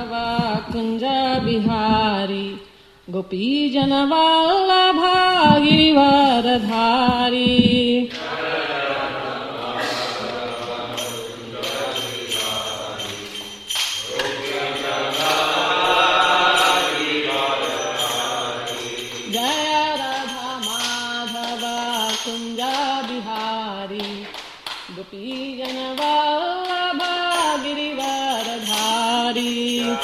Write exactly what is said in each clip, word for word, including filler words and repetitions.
कुंज बिहारी गोपी जन वल्लभा गिरिवरधारी जय राधा माधव कुंज बिहारी गोपी जन वल्लभा गिरिवरधारी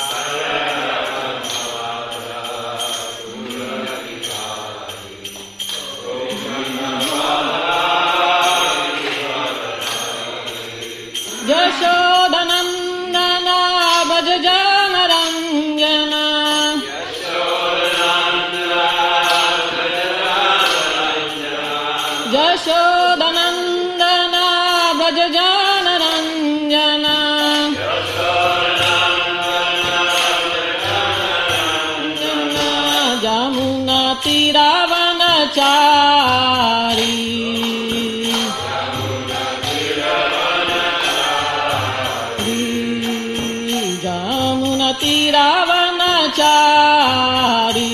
यशोदनन्दन भज जनरञ्जन यशोदनन्दन भज जनरञ्जन जमुना तीरावनचारी तीरावनचारी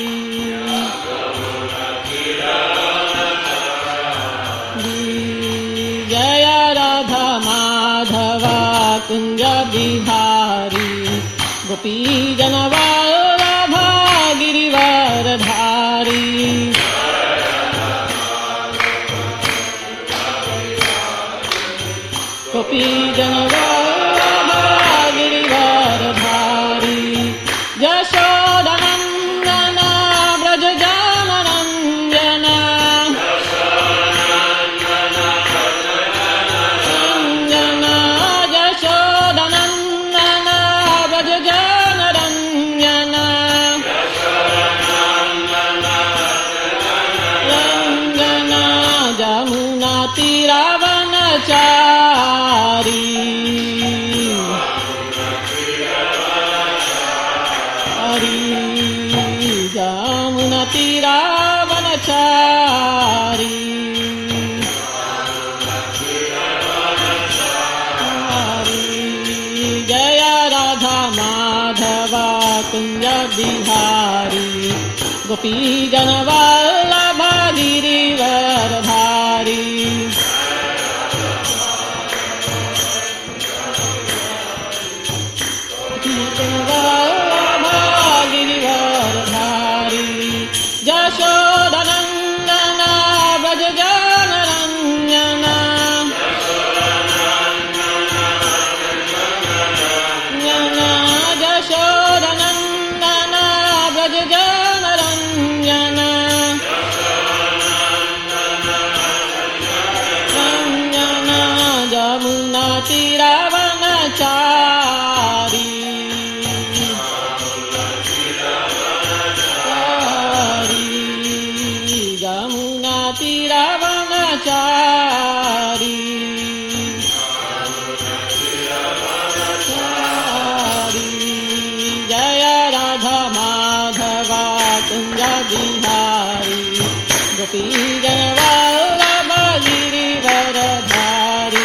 जय राधा माधव कुंज बिहारी गोपी जन वल्लभा गिरिवरधारी गोपी जन यशोदनन्दन व्रज जनरञ्जन रञ्जन यशोदनन्दन व्रज जनरञ्जन रञ्जन जमुना तीरावनचारी जमुना तीरावनचारी जय राधा माधव कुंज बिहारी गोपी जन वल्लभा गिरिवरधारी यशोदनन्दन भज जनरञ्जन यशोदनन्दन भज जनरञ्जन रञ्जन जमुना तीरावनचारी तीरावनचारी जय राधा माधव कुंज बिहारी गोपी जन वल्लभा Girivardhari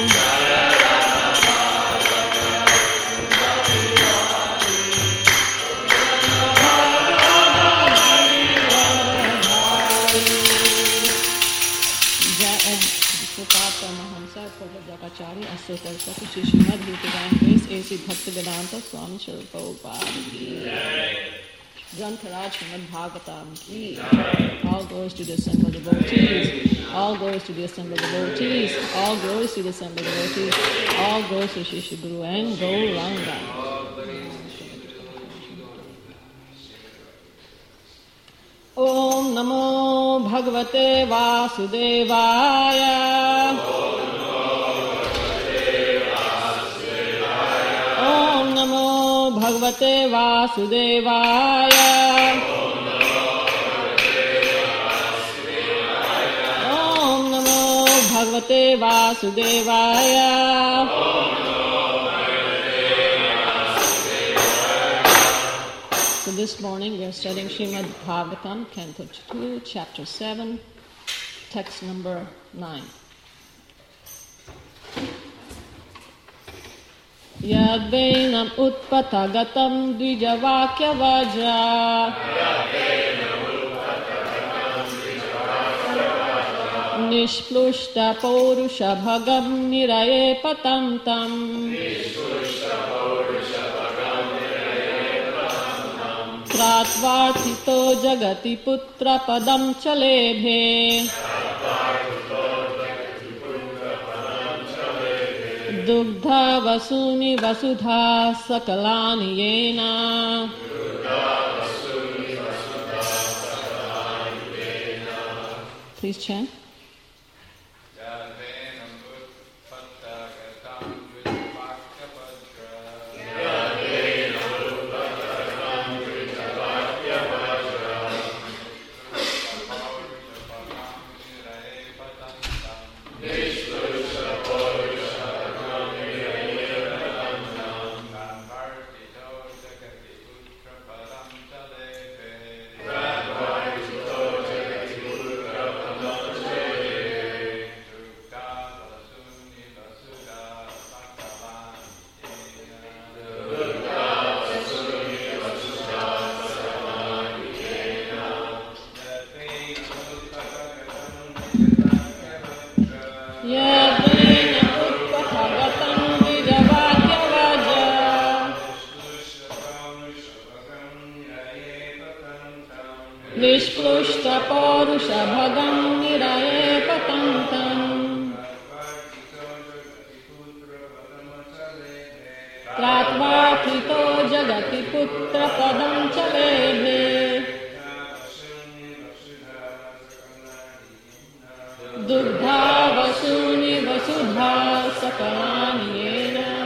Prabhupada Aso Saraswati Shri Srimad Bhaktivedanta Grace A C Bhaktivedanta Swami Srila Prabhupada ki Grantaraj Srimad Bhagavatam ki all glories to the assembled devotees, all glories to the assembled devotees, all glories to the assembled devotees, all glories to Shri Shri Guru and Gauranga. Om Namo Bhagavate Vasudevaya. Bhagavate Vasudevaya. Om Namo Bhagavate Vasudevaya. So this morning we are studying Srimad Bhagavatam, Canto two, Chapter seven, text number nine. Yadvenam utpatagatam dvijavakya vajra Nishplushta paurusha bhagam niraye patantam Tratvartito jagati putra padam chalebhe Dugdha vasuni vasudha sakalani yena Please chant. Nishplushta paurusha bhagam niraye patantam Tratvartito jagati putra padam chalebhe Dugdha vasuni vasudha sakalani yena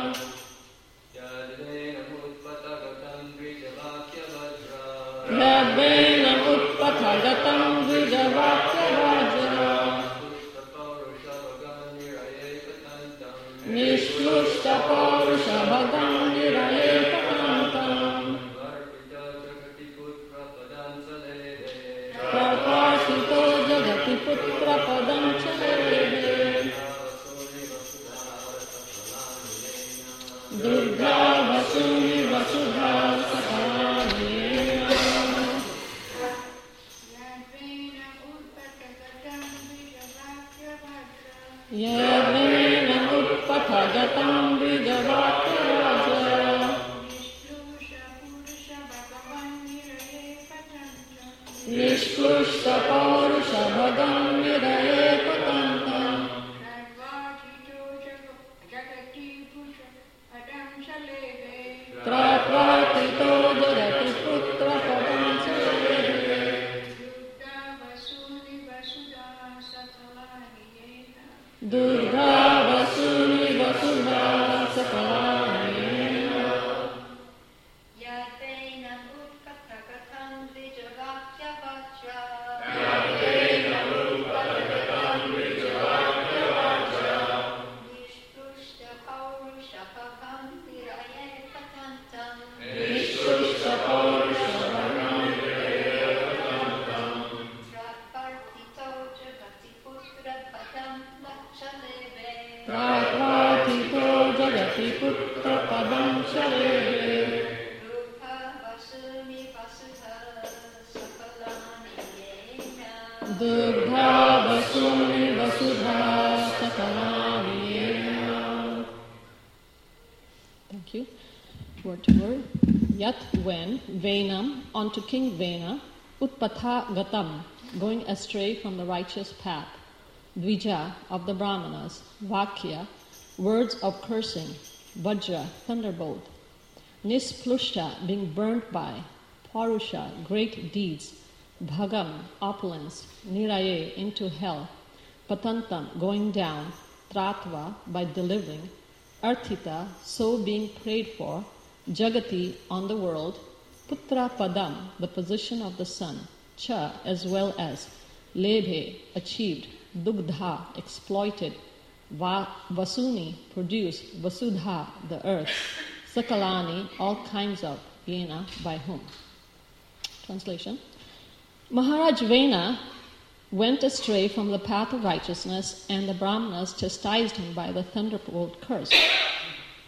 Yadvenam utpatagatam dvijavakya vajra Nishplushta paurusha bhagam niraye patantam Tratvartito jagati putra padam chalebhe Dugdha vasuni vasudha sakalani Yadvenam utpatagatam dvijavakya vajra Nishplushta paurusha bhagam niraye patantam Tratvartito jagati putra padam chalebhe Dugdha vasuni vasudha sakalani Yadvenam utpatagatam dvijavakya vajra Nishplushta paurusha bhagam niraye patantam Nishplushta paurusha bhagam Tratvartito jagati putra padam chalebhe Tratvartito jagati putra padam chalebhe Dugdha vasuni vasudha sakalani yena Dugdha vasuni vasudha sakalani yena Thank you. Word to word. Yat when, Venam, onto King Vena, Utpatha Gatam, going astray from the righteous path, Dvija, of the Brahmanas, Vakya, words of cursing, Vajra, thunderbolt, Nisplushta, being burnt by, Parusha, great deeds, Bhagam, opulence, Niraye, into hell, Patantam, going down, Tratva, by delivering, Arthita, so being prayed for, Jagati, on the world, Putra Padam, the position of the son, Cha, as well as, Lebhe, achieved, Dugdha, exploited, Va- Vasuni, produced, Vasudha, the earth, Sakalani, all kinds of, Yena, by whom. Translation. Maharaj Vena went astray from the path of righteousness, and the Brahmanas chastised him by the thunderbolt curse.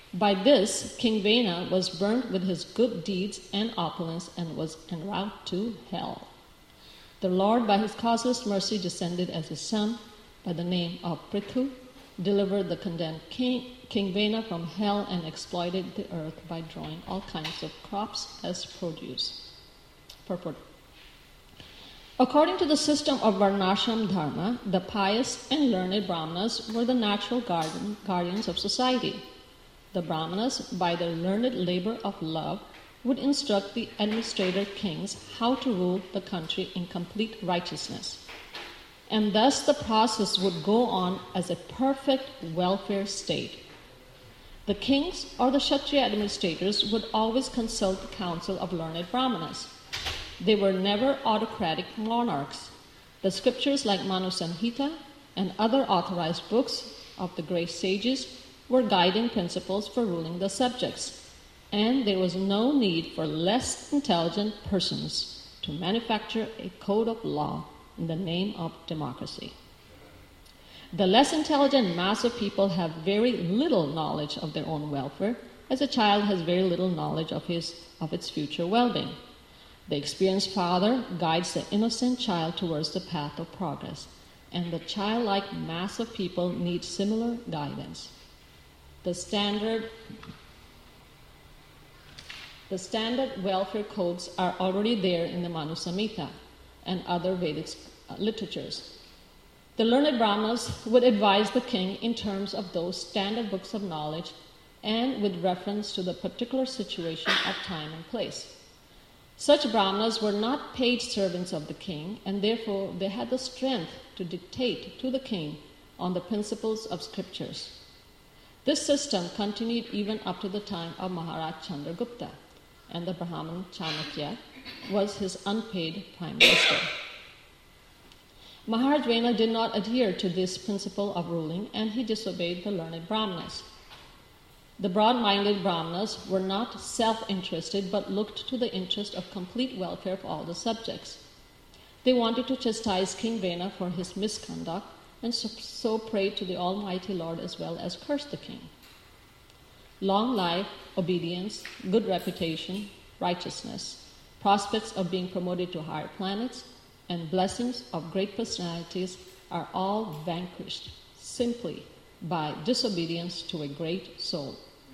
By this, King Vena was burnt with his good deeds and opulence and was en route to hell. The Lord, by his causeless mercy, descended as his son by the name of Prithu, delivered the condemned king, King Vena from hell, and exploited the earth by drawing all kinds of crops as produce. Purport. According to the system of Varnashram Dharma, the pious and learned Brahmanas were the natural guardian, guardians of society. The Brahmanas, by their learned labor of love, would instruct the administrator kings how to rule the country in complete righteousness. And thus the process would go on as a perfect welfare state. The kings or the Kshatriya administrators would always consult the council of learned Brahmanas. They were never autocratic monarchs. The scriptures like Manu Samhita and other authorized books of the great sages were guiding principles for ruling the subjects, and there was no need for less intelligent persons to manufacture a code of law in the name of democracy. The less intelligent mass of people have very little knowledge of their own welfare, as a child has very little knowledge of his of its future well-being. The experienced father guides the innocent child towards the path of progress, and the childlike mass of people need similar guidance. The standard, the standard welfare codes are already there in the Manu Samhita and other Vedic literatures. The learned Brahmanas would advise the king in terms of those standard books of knowledge and with reference to the particular situation of time and place. Such Brahmanas were not paid servants of the king, and therefore they had the strength to dictate to the king on the principles of scriptures. This system continued even up to the time of Maharaj Chandragupta, and the Brahman Chanakya was his unpaid prime minister. Maharaj Vena did not adhere to this principle of ruling, and he disobeyed the learned Brahmanas. The broad-minded Brahmanas were not self-interested, but looked to the interest of complete welfare of all the subjects. They wanted to chastise King Vena for his misconduct, and so, so prayed to the Almighty Lord as well as cursed the king. Long life, obedience, good reputation, righteousness, prospects of being promoted to higher planets, and blessings of great personalities are all vanquished simply by disobedience to a great soul.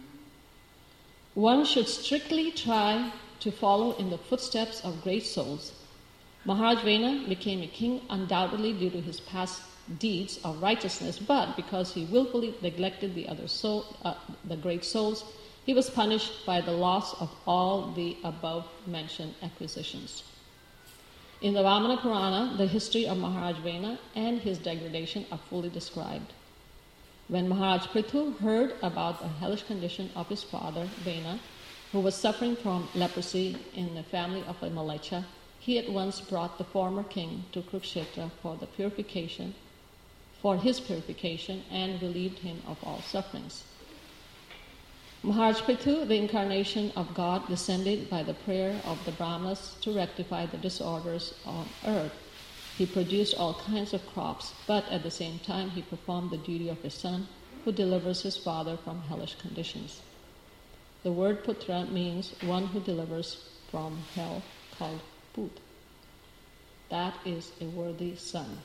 One should strictly try to follow in the footsteps of great souls. Maharaj Vena became a king undoubtedly due to his past deeds of righteousness, but because he willfully neglected the other soul, uh, the great souls, he was punished by the loss of all the above-mentioned acquisitions. In the Vamana Purana, the history of Maharaj Vena and his degradation are fully described. When Maharaj Prithu heard about the hellish condition of his father, Vena, who was suffering from leprosy in the family of a Malecha, he at once brought the former king to Kurukshetra for the purification, for his purification, and relieved him of all sufferings. Maharaj Prithu, the incarnation of God, descended by the prayer of the Brahmanas to rectify the disorders on earth. He produced all kinds of crops, but at the same time he performed the duty of a son who delivers his father from hellish conditions. The word putra means one who delivers from hell, called put. That is a worthy son.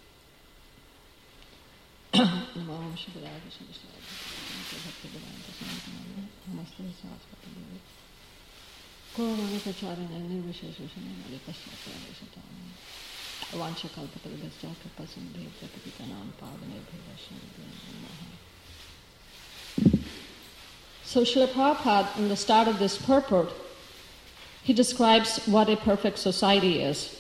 So Srila Prabhupada, in the start of this purport, he describes what a perfect society is.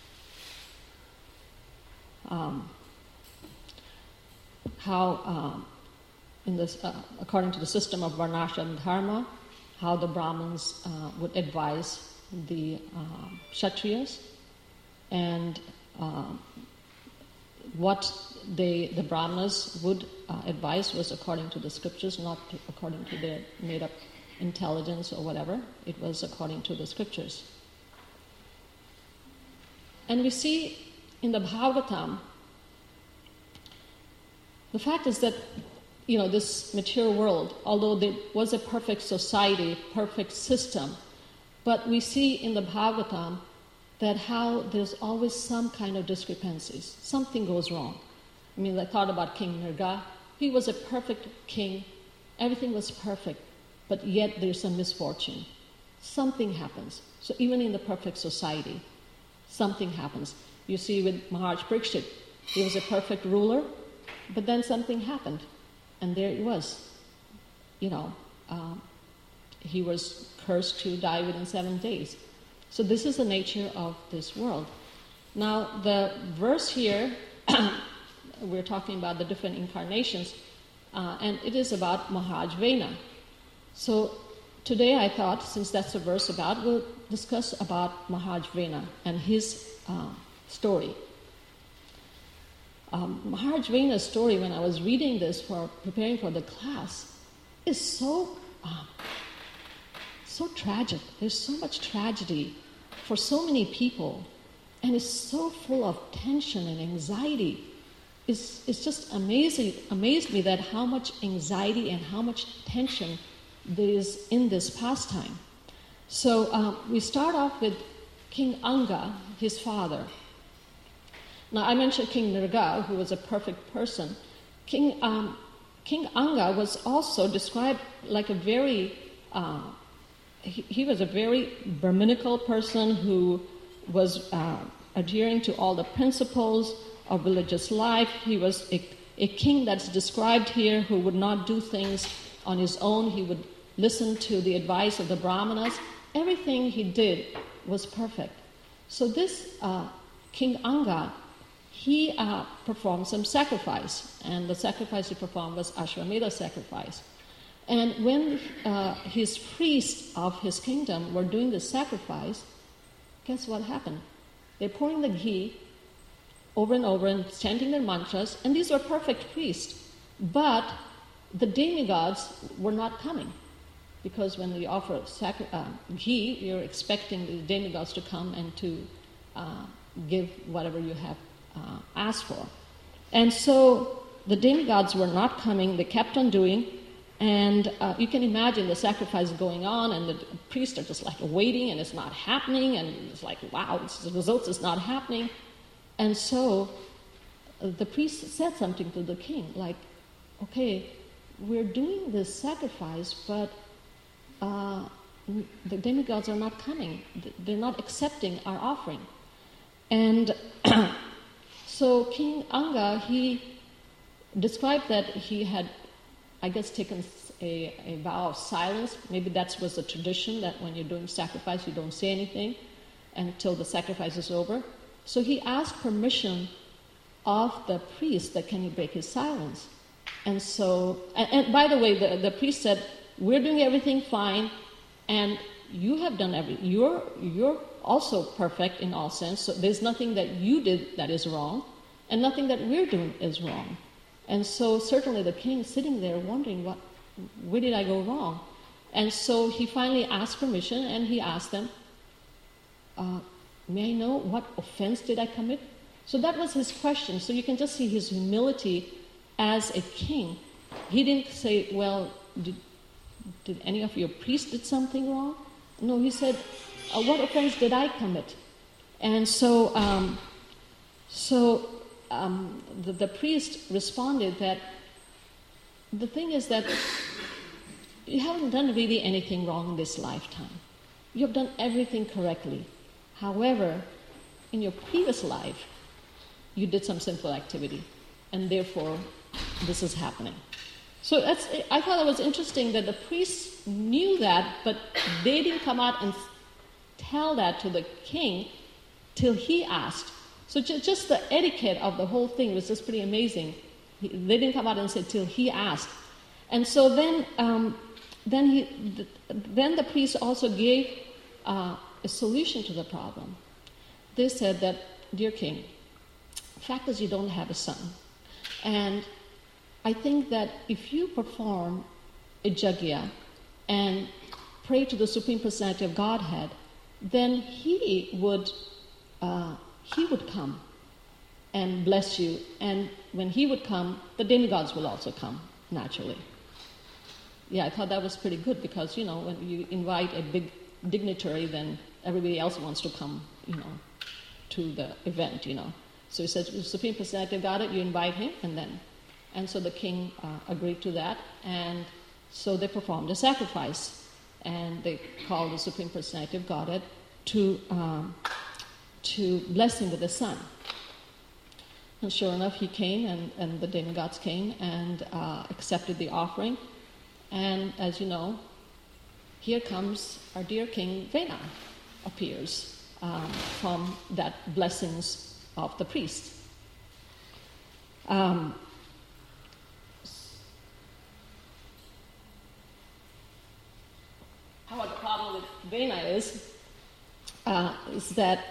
Um, how, um, in this, uh, according to the system of Varnashram Dharma, how the Brahmins uh, would advise the uh, Kshatriyas, and uh, what they, the Brahmanas would uh, advise was according to the scriptures, not to, according to their made-up intelligence or whatever. It was according to the scriptures. And we see in the Bhagavatam, the fact is that you know, this material world, although there was a perfect society, perfect system, but we see in the Bhagavatam that how there's always some kind of discrepancies. Something goes wrong. I mean, I thought about King Nirga. He was a perfect king. Everything was perfect, but yet there's some misfortune. Something happens. So even in the perfect society, something happens. You see with Maharaj Parikshit, he was a perfect ruler, but then something happened, and there it was. You know, uh, he was cursed to die within seven days. So this is the nature of this world. Now, the verse here, we're talking about the different incarnations, uh, and it is about Maharaj Vena. So today I thought, since that's the verse about, we'll discuss about Maharaj Vena and his uh, story. Um, Maharaj Vena's story, when I was reading this for preparing for the class, is so uh, so tragic. There's so much tragedy for so many people, and it's so full of tension and anxiety. It's, it's just amazing, amazed me that how much anxiety and how much tension there is in this pastime. So um, we start off with King Anga, his father. Now I mentioned King Nirga, who was a perfect person. King um, King Anga was also described like a very, uh, he, he was a very Brahminical person who was uh, adhering to all the principles of religious life. He was a, a king that's described here who would not do things on his own. He would listen to the advice of the Brahmanas. Everything he did was perfect. So this uh, King Anga, he uh, performed some sacrifice, and the sacrifice he performed was Ashwamedha sacrifice. And when uh, his priests of his kingdom were doing the sacrifice, guess what happened? They're pouring the ghee over and over and chanting their mantras, and these were perfect priests. But the demigods were not coming, because when you offer sacri- uh, ghee, you're expecting the demigods to come and to uh, give whatever you have uh, asked for. And so the demigods were not coming, they kept on doing, and uh, you can imagine the sacrifice going on, and the priests are just like waiting, and it's not happening, and it's like, wow, it's, the results is not happening. And so uh, the priest said something to the king, like, okay, we're doing this sacrifice, but uh, the demigods are not coming. They're not accepting our offering. And so King Anga, he described that he had, I guess, taken a, a vow of silence. Maybe that was a tradition, that when you're doing sacrifice, you don't say anything until the sacrifice is over. So he asked permission of the priest that can he break his silence. And so, and, and by the way, the, the priest said, we're doing everything fine, and you have done everything. You're, you're also perfect in all sense, so there's nothing that you did that is wrong, and nothing that we're doing is wrong. And so certainly the king sitting there wondering, what, where did I go wrong? And so he finally asked permission, and he asked them, uh, may I know what offense did I commit? So that was his question. So you can just see his humility as a king. He didn't say, well, did, did any of your priests did something wrong? No, he said, uh, what offense did I commit? And so um, so um, the, the priest responded that the thing is that you haven't done really anything wrong in this lifetime. You have done everything correctly. However, in your previous life, you did some sinful activity, and therefore this is happening. So that's, I thought it was interesting that the priests knew that, but they didn't come out and tell that to the king till he asked. So ju- just the etiquette of the whole thing was just pretty amazing. He, they didn't come out and say till he asked. And so then, um, then he, th- then the priest also gave uh, a solution to the problem. They said that, dear king, the fact is you don't have a son. And I think that if you perform a yajna and pray to the Supreme Personality of Godhead, then he would uh, he would come and bless you. And when he would come, the demigods will also come. naturally. Yeah, I thought that was pretty good because, you know, when you invite a big dignitary, then everybody else wants to come, you know, to the event, you know. So he said, the Supreme Personality of Godhead, you invite him, and then. And so the king uh, agreed to that, and so they performed a sacrifice. And they called the Supreme Personality of Godhead to, um, to bless him with the sun. And sure enough, he came, and, and the demigods came and uh, accepted the offering. And as you know, here comes our dear King Vena, appears um, from that blessings of the priest. Um, how the problem with Vena is, uh, is that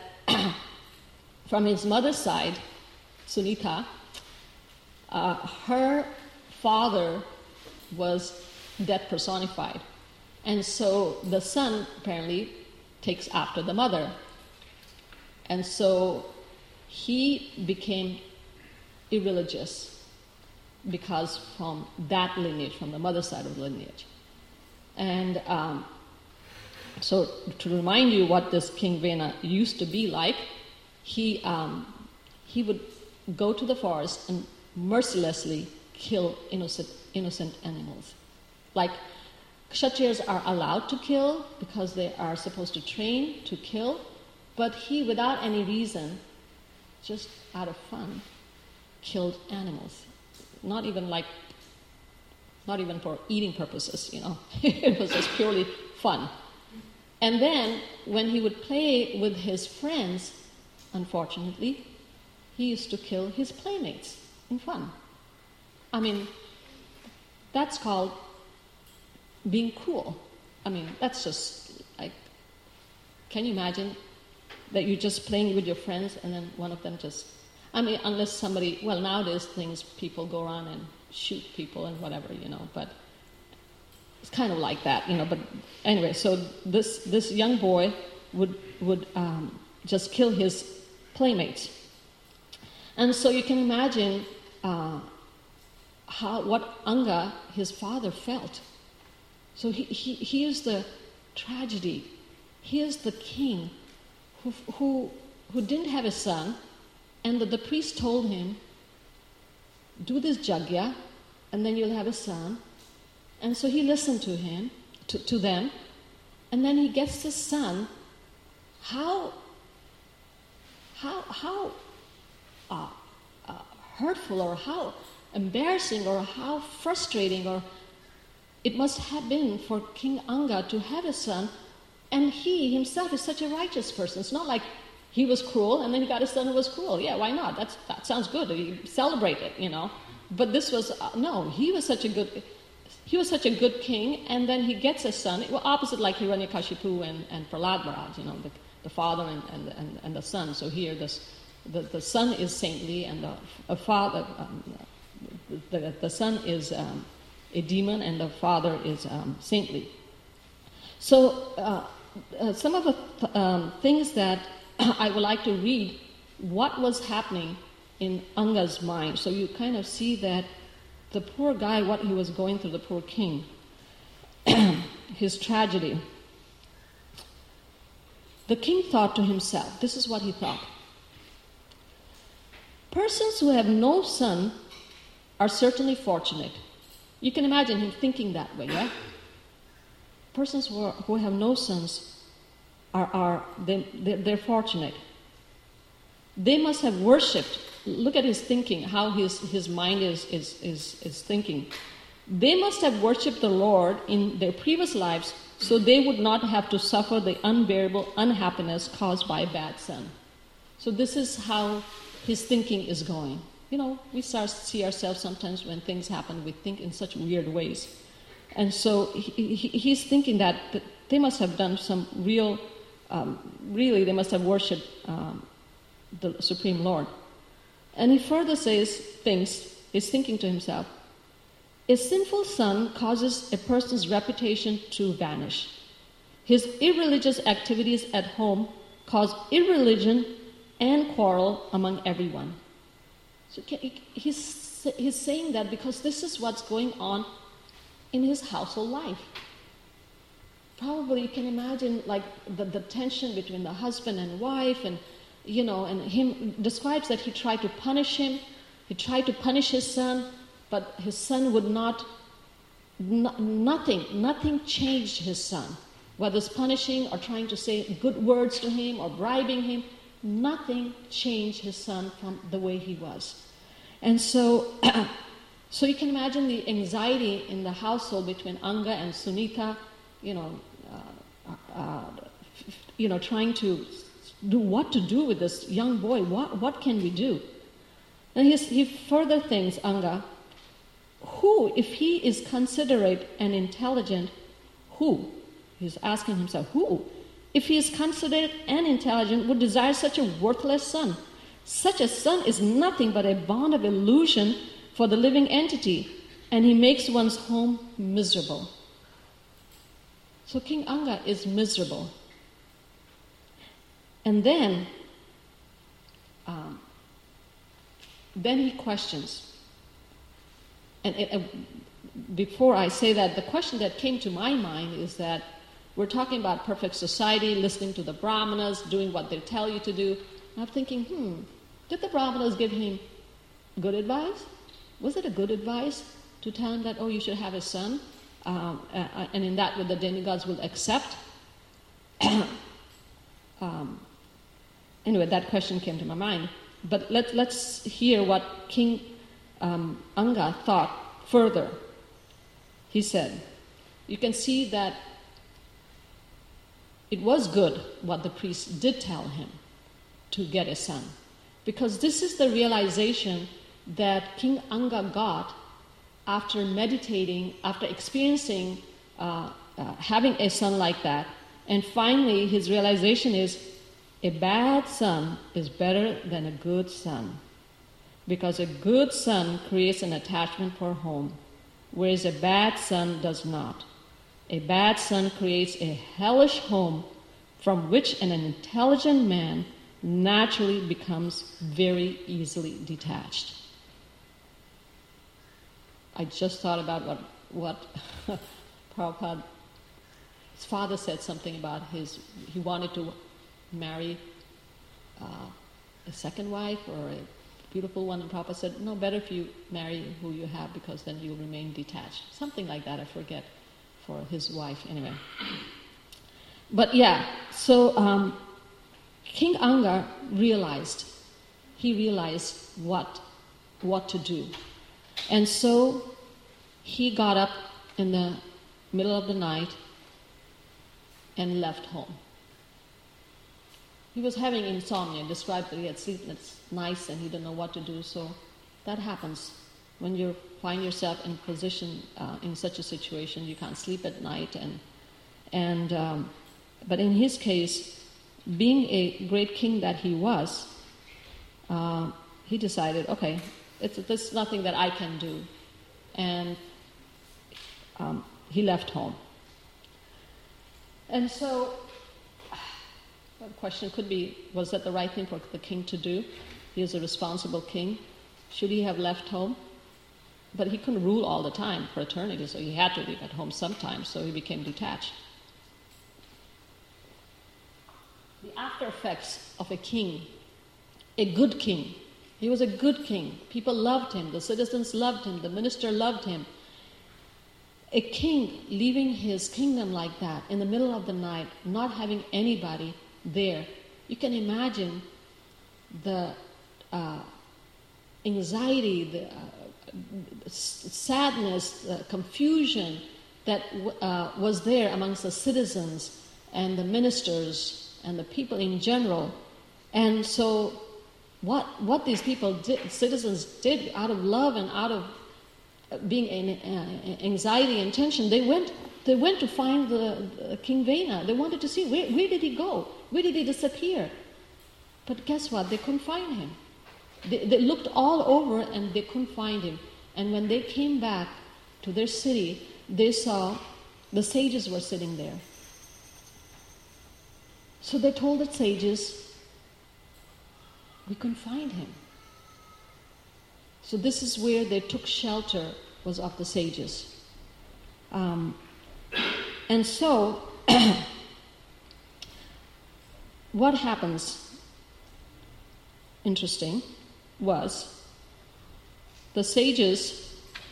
from his mother's side, Sunita, uh, her father was death personified. And so the son apparently takes after the mother. And so he became irreligious because from that lineage, from the mother's side of the lineage. And um, so to remind you what this King Vena used to be like, he um, he would go to the forest and mercilessly kill innocent innocent animals. Like, Kshatriyas are allowed to kill because they are supposed to train to kill, but he, without any reason, just out of fun, killed animals. Not even like, not even for eating purposes, you know. It was just purely fun. And then, when he would play with his friends, unfortunately, he used to kill his playmates in fun. I mean, that's called being cruel. I mean, that's just like, can you imagine that you're just playing with your friends and then one of them just, I mean, unless somebody, well, nowadays things, people go around and shoot people and whatever, you know, but it's kind of like that, you know, but anyway, so this this young boy would, would um, just kill his playmates. And so you can imagine uh, how what Anga, his father, felt. So he, he, here's the tragedy. Here's the king who, who, who didn't have a son, and the, the priest told him, do this jagya, and then you'll have a son. And so he listened to him, to, to them, and then he gets this son. How, how, how uh, uh, hurtful, or how embarrassing, or how frustrating, or it must have been for King Anga to have a son, and he himself is such a righteous person. It's not like he was cruel and then he got a son who was cruel. Yeah, why not? That's, that sounds good. You celebrate it, you know. But this was, uh, no, he was such a good, he was such a good king, and then he gets a son, well, opposite like Hiranyakashipu and, and Prahlad Maharaj, you know, the, the father and, and, and, and the son. So here this, the, the son is saintly, and the a father, um, the, the, the son is um, a demon, and the father is um, saintly. So uh, uh, some of the th- um, things that I would like to read, what was happening in Anga's mind. So you kind of see that the poor guy, what he was going through, the poor king, his tragedy. The king thought to himself, this is what he thought. Persons who have no son are certainly fortunate. You can imagine him thinking that way, yeah? Persons who, are, who have no sons are, are they, they're fortunate. They must have worshipped. Look at his thinking, how his, his mind is, is, is, is thinking. They must have worshipped the Lord in their previous lives, so they would not have to suffer the unbearable unhappiness caused by a bad son. So this is how his thinking is going. You know, we start to see ourselves sometimes when things happen, we think in such weird ways. And so he, he, he's thinking that, that they must have done some real, um, really, they must have worshipped um, the Supreme Lord. And he further says, thinks, is thinking to himself, a sinful son causes a person's reputation to vanish. His irreligious activities at home cause irreligion and quarrel among everyone. So he's he's saying that because this is what's going on in his household life. Probably you can imagine like the, the tension between the husband and wife, and you know, and him describes that he tried to punish him. He tried to punish his son, but his son would not, no, nothing, nothing changed his son. Whether it's punishing or trying to say good words to him or bribing him, nothing changed his son from the way he was. And so, so you can imagine the anxiety in the household between Anga and Sunita, you know, uh, uh, you know, trying to do what to do with this young boy. What what can we do? And he, he further thinks, Anga, who, if he is considerate and intelligent, who? He's asking himself, who, if he is considerate and intelligent, would desire such a worthless son? Such a son is nothing but a bond of illusion for the living entity, and he makes one's home miserable. So King Anga is miserable. And then, um, then he questions. And it, uh, before I say that, the question that came to my mind is that we're talking about perfect society, listening to the Brahmanas, doing what they tell you to do. And I'm thinking, hmm, did the Brahmanas give him good advice? Was it a good advice to tell him that, oh, you should have a son? Um, uh, and in that way the demigods will accept? um, anyway, that question came to my mind. But let, let's hear what King um, Anga thought further. He said, you can see that it was good what the priest did tell him to get a son. Because this is the realization that King Anga got after meditating, after experiencing uh, uh, having a son like that. And finally, his realization is, a bad son is better than a good son. Because a good son creates an attachment for home, whereas a bad son does not. A bad son creates a hellish home from which an intelligent man naturally becomes very easily detached. I just thought about what, what Prabhupada, his father said something about his, he wanted to marry uh, a second wife or a beautiful one, and Prabhupada said, no, better if you marry who you have because then you'll remain detached. Something like that, I forget, for his wife, anyway. But yeah, so um, King Anga realized, he realized what, what to do. And so he got up in the middle of the night and left home. He was having insomnia, described that he had sleepless nights and he didn't know what to do. So that happens when you find yourself in position uh, in such a situation. You can't sleep at night, and and um, but in his case, being a great king that he was, uh, he decided, okay, it's there's nothing that I can do, and um, he left home. And so the question could be, was that the right thing for the king to do? He is a responsible king. Should he have left home? But he couldn't rule all the time for eternity, so he had to leave at home sometimes, so he became detached. The after effects of a king, a good king. He was a good king. People loved him. The citizens loved him. The minister loved him. A king leaving his kingdom like that in the middle of the night, not having anybody there. You can imagine the uh, anxiety, the uh, sadness, the confusion that uh, was there amongst the citizens and the ministers and the people in general. And so what what these people did, citizens did out of love and out of being in uh, anxiety and tension, they went they went to find the, the King Vena. They wanted to see where, where did he go? Where did he disappear? But guess what? They couldn't find him. They, they looked all over and they couldn't find him. And when they came back to their city, they saw the sages were sitting there. So they told the sages, we couldn't find him. So this is where they took shelter, was of the sages. Um, and so, what happens, interesting, was the sages,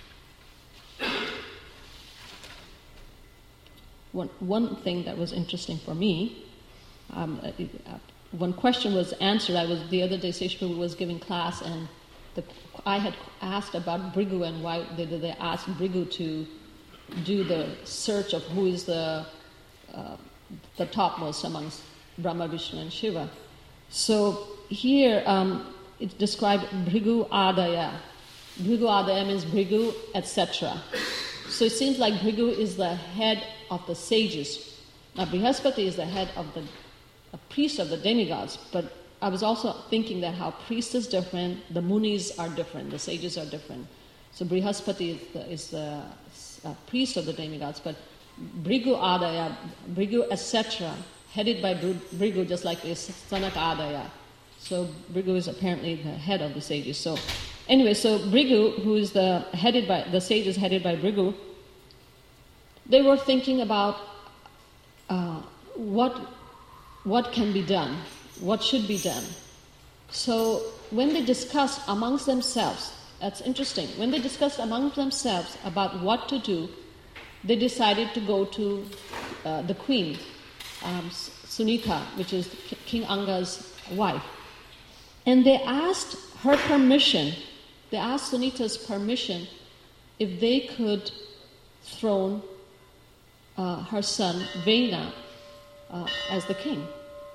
one, one thing that was interesting for me, um, uh, one question was answered. I was, the other day, Sesha Prabhu was giving class, and the, I had asked about Bhrigu and why did they, they asked Bhrigu to do the search of who is the uh, the topmost amongst Brahma, Vishnu, and Shiva. So here um, it's described Bhrigu Adaya. Bhrigu Adaya means Bhrigu, et cetera. So it seems like Bhrigu is the head of the sages. Now Brihaspati is the head of the a priest of the demigods, but I was also thinking that how priest is different, the munis are different, the sages are different. So Brihaspati is the, is the uh, priest of the demigods, but Bhrigu Adaya, Bhrigu et cetera, headed by Bhrigu, just like this Sanak Adaya. So Bhrigu is apparently the head of the sages. So anyway, so Bhrigu, who is the headed by the sages headed by Bhrigu, they were thinking about uh, what what can be done. What should be done? So when they discussed amongst themselves, that's interesting, when they discussed amongst themselves about what to do, they decided to go to uh, the queen, um, Sunita, which is King Anga's wife. And they asked her permission, they asked Sunita's permission if they could throne uh, her son, Vena, uh, as the king.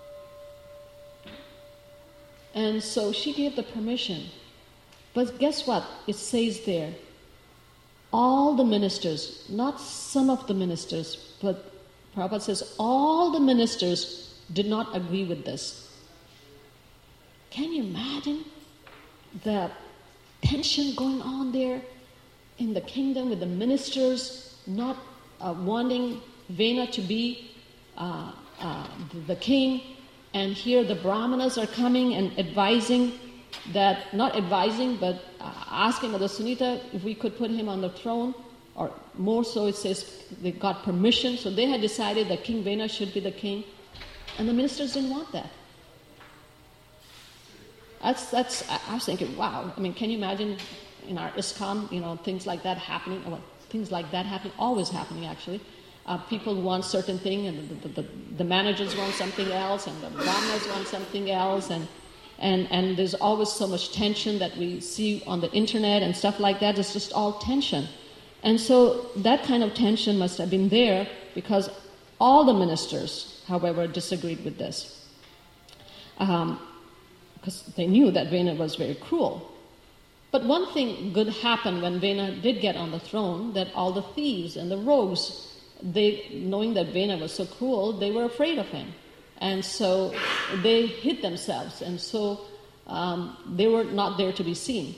And so she gave the permission. But guess what? It says there, all the ministers, not some of the ministers, but Prabhupada says all the ministers did not agree with this. Can you imagine the tension going on there in the kingdom with the ministers not uh, wanting Vena to be uh, uh, the king? And here the Brahmanas are coming and advising that, not advising, but uh, asking Mother Sunita if we could put him on the throne, or more so it says they got permission. So they had decided that King Vena should be the king, and the ministers didn't want that. That's, that's, I was thinking, wow, I mean, can you imagine in our ISKCON, you know, things like that happening, well, things like that happening, always happening actually. Uh, people want certain thing, and the, the, the, the managers want something else, and the brahmanas want something else, and, and and there's always so much tension that we see on the internet and stuff like that. It's just all tension. And so that kind of tension must have been there because all the ministers, however, disagreed with this. Um, because they knew that Vena was very cruel. But one thing good happened when Vena did get on the throne, that all the thieves and the rogues, they, knowing that Vena was so cruel, they were afraid of him. And so they hid themselves, and so um, they were not there to be seen.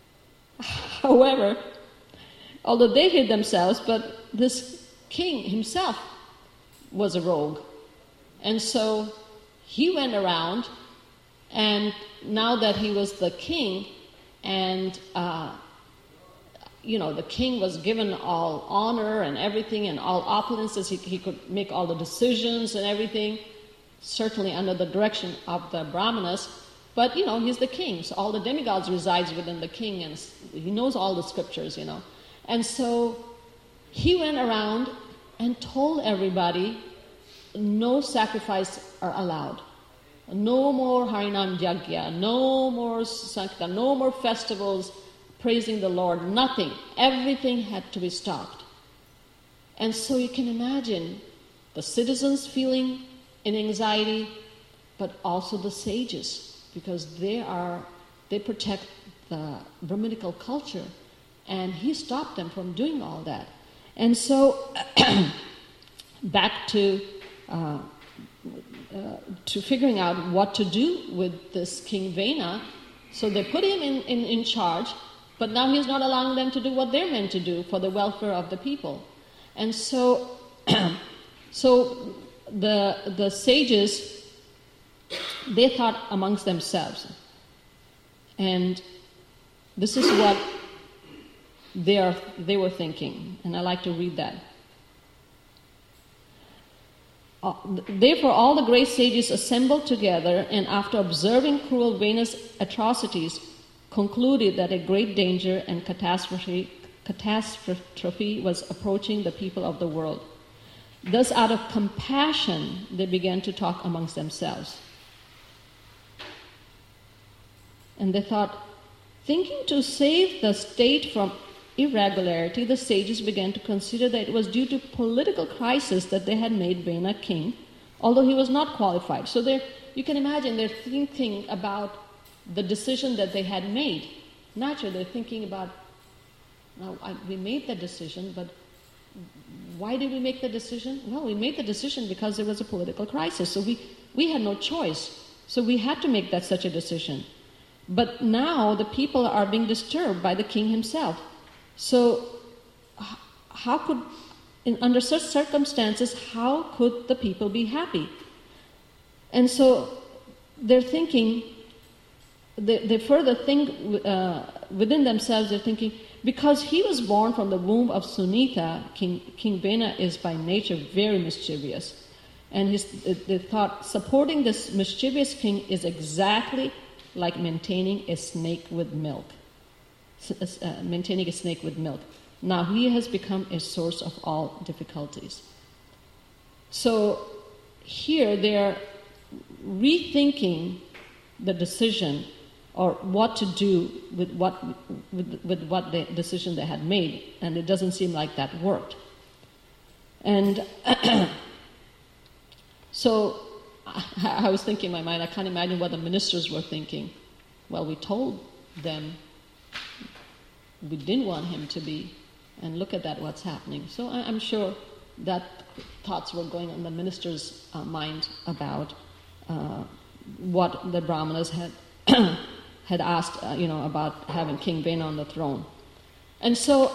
However, although they hid themselves, but this king himself was a rogue. And so he went around, and now that he was the king, and uh, you know, the king was given all honor and everything and all opulences, he, he could make all the decisions and everything, certainly under the direction of the Brahmanas. But, you know, he's the king, so all the demigods resides within the king, and he knows all the scriptures, you know. And so he went around and told everybody no sacrifice are allowed. No more Harinam Yagya, no more Sankirtan, no more festivals praising the Lord, nothing. Everything had to be stopped. And so you can imagine the citizens feeling in anxiety, but also the sages, because they are, they protect the Brahminical culture, and he stopped them from doing all that. And so, back to uh, uh, to figuring out what to do with this King Vena, so they put him in, in, in charge, but now he's not allowing them to do what they're meant to do for the welfare of the people. And so, so the the sages, they thought amongst themselves, and This is what they are. They were thinking, and I like to read that. Uh, Therefore, all the great sages assembled together, and after observing cruel Vena's atrocities, concluded that a great danger and catastrophe, catastrophe was approaching the people of the world. Thus, out of compassion, they began to talk amongst themselves. And they thought, thinking to save the state from irregularity, the sages began to consider that it was due to political crisis that they had made Vena king, although he was not qualified. So they're, you can imagine they're thinking about the decision that they had made. Naturally, they're thinking about, now I, we made the decision, but why did we make the decision? Well, we made the decision because there was a political crisis, so we, we had no choice. So we had to make that such a decision. But now the people are being disturbed by the king himself. So how could, in, under such circumstances, how could the people be happy? And so they're thinking, they, they further think uh, within themselves, they're thinking, because he was born from the womb of Sunita, King, King Vena is by nature very mischievous. And his, they thought supporting this mischievous king is exactly like maintaining a snake with milk. Uh, maintaining a snake with milk. Now he has become a source of all difficulties. So here they are rethinking the decision or what to do with what with, with what the decision they had made, and it doesn't seem like that worked. And so I, I was thinking in my mind, I can't imagine what the ministers were thinking. Well, we told them we didn't want him to be, and look at that, what's happening. So I, I'm sure that thoughts were going on the minister's uh, mind about uh, what the Brahmanas had had asked, uh, you know, about having King Vena on the throne. And so,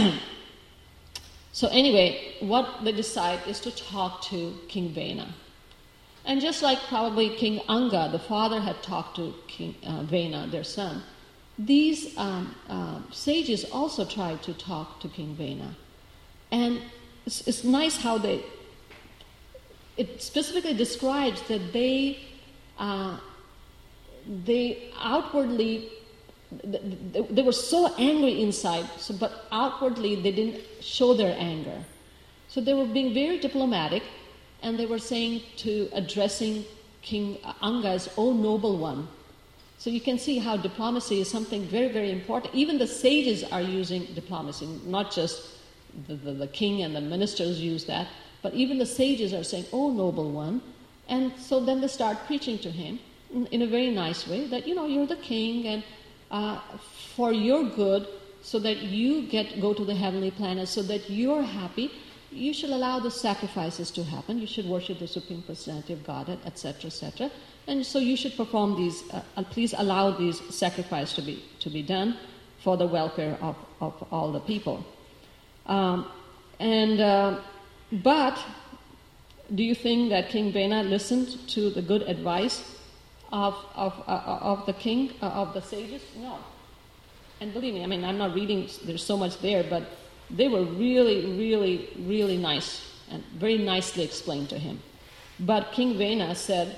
so anyway, what they decide is to talk to King Vena. And just like probably King Anga, the father, had talked to King uh, Vena, their son, these um, uh, sages also tried to talk to King Vena. And it's, it's nice how they, it specifically describes that they, uh, they outwardly, they, they were so angry inside, so, but outwardly they didn't show their anger. So they were being very diplomatic, and they were saying to, addressing King Anga as, "O noble one." So you can see how diplomacy is something very, very important. Even the sages are using diplomacy, not just the, the, the king and the ministers use that, but even the sages are saying, "Oh, noble one." And so then they start preaching to him in, in a very nice way that, you know, you're the king, and uh, for your good, so that you get go to the heavenly planet, so that you're happy, you should allow the sacrifices to happen. You should worship the Supreme Personality of Godhead, et cetera, et cetera. And so you should perform these, uh, uh, please allow these sacrifices to be to be done for the welfare of, of all the people. Um, and uh, but do you think that King Vena listened to the good advice of of uh, of the king, uh, of the sages? No. And believe me, I mean, I'm not reading, there's so much there, but they were really, really, really nice and very nicely explained to him. But King Vena said,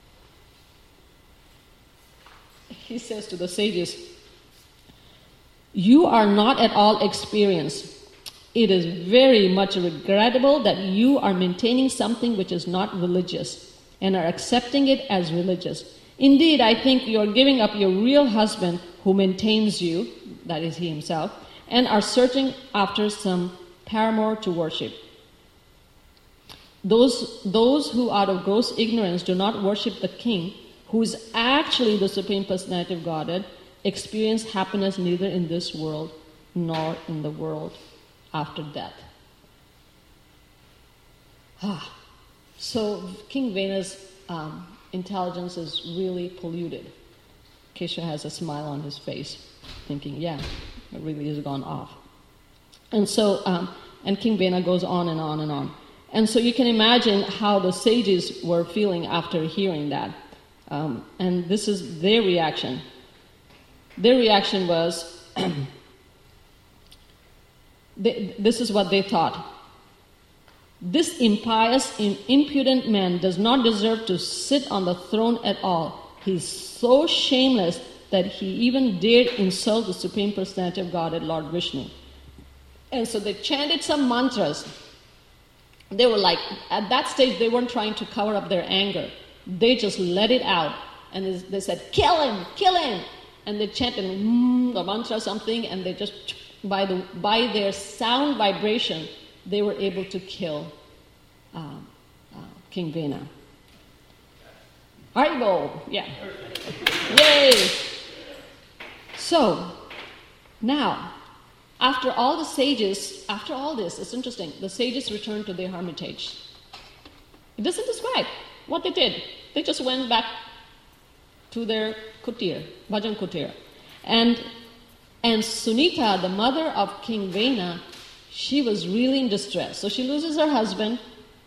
he says to the sages, "You are not at all experienced. It is very much regrettable that you are maintaining something which is not religious and are accepting it as religious. Indeed, I think you are giving up your real husband who maintains you," that is he himself, "and are searching after some paramour to worship. Those, those who out of gross ignorance do not worship the king, who is actually the Supreme Personality of Godhead, experience happiness neither in this world nor in the world after death." Ah. So King Vena's um, intelligence is really polluted. Kesha has a smile on his face, thinking, yeah, it really has gone off. And so, um, and King Vena goes on and on and on. And so you can imagine how the sages were feeling after hearing that. Um, and this is their reaction. their reaction was, they, this is what they thought. This impious, impudent man does not deserve to sit on the throne at all. He's so shameless that he even dared insult the Supreme Personality of Godhead, Lord Vishnu. And so they chanted some mantras. They were like, at that stage, they weren't trying to cover up their anger. They just let it out. And they said, kill him, kill him. And they chanted mm, the mantra something, and they just, by, the, by their sound vibration, they were able to kill uh, uh, King Vena. Haribol, yeah. Yay! So, now, after all the sages, after all this, it's interesting, the sages returned to their hermitage. It doesn't describe what they did. They just went back to their kutir, bhajan kutir. And, and Sunita, the mother of King Vena, she was really in distress. So she loses her husband,